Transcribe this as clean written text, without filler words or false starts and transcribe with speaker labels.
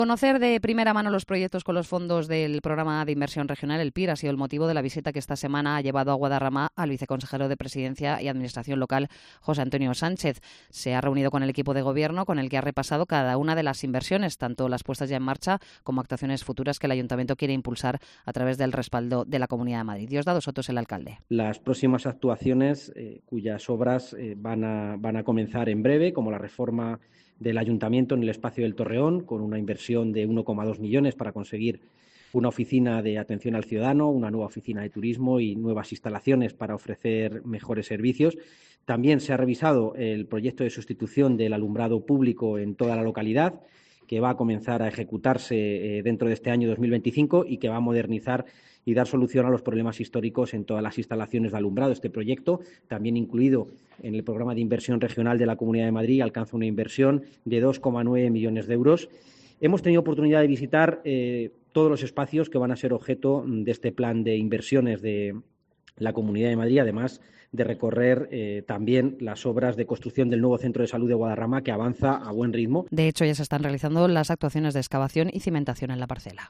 Speaker 1: Conocer de primera mano los proyectos con los fondos del Programa de Inversión Regional, el PIR, ha sido el motivo de la visita que esta semana ha llevado a Guadarrama al viceconsejero de Presidencia y Administración Local, José Antonio Sánchez. Se ha reunido con el equipo de gobierno con el que ha repasado cada una de las inversiones, tanto las puestas ya en marcha como actuaciones futuras que el Ayuntamiento quiere impulsar a través del respaldo de la Comunidad de Madrid. Diosdado Soto es el alcalde.
Speaker 2: Las próximas actuaciones cuyas obras van a comenzar en breve, como la reforma del Ayuntamiento en el espacio del Torreón, con una inversión de 1,2 millones para conseguir una oficina de atención al ciudadano, una nueva oficina de turismo y nuevas instalaciones para ofrecer mejores servicios. También se ha revisado el proyecto de sustitución del alumbrado público en toda la localidad, que va a comenzar a ejecutarse dentro de este año 2025 y que va a modernizar y dar solución a los problemas históricos en todas las instalaciones de alumbrado. Este proyecto, también incluido en el programa de inversión regional de la Comunidad de Madrid, alcanza una inversión de 2,9 millones de euros. Hemos tenido oportunidad de visitar todos los espacios que van a ser objeto de este plan de inversiones de la Comunidad de Madrid, además de recorrer también las obras de construcción del nuevo centro de salud de Guadarrama, que avanza a buen ritmo.
Speaker 1: De hecho, ya se están realizando las actuaciones de excavación y cimentación en la parcela.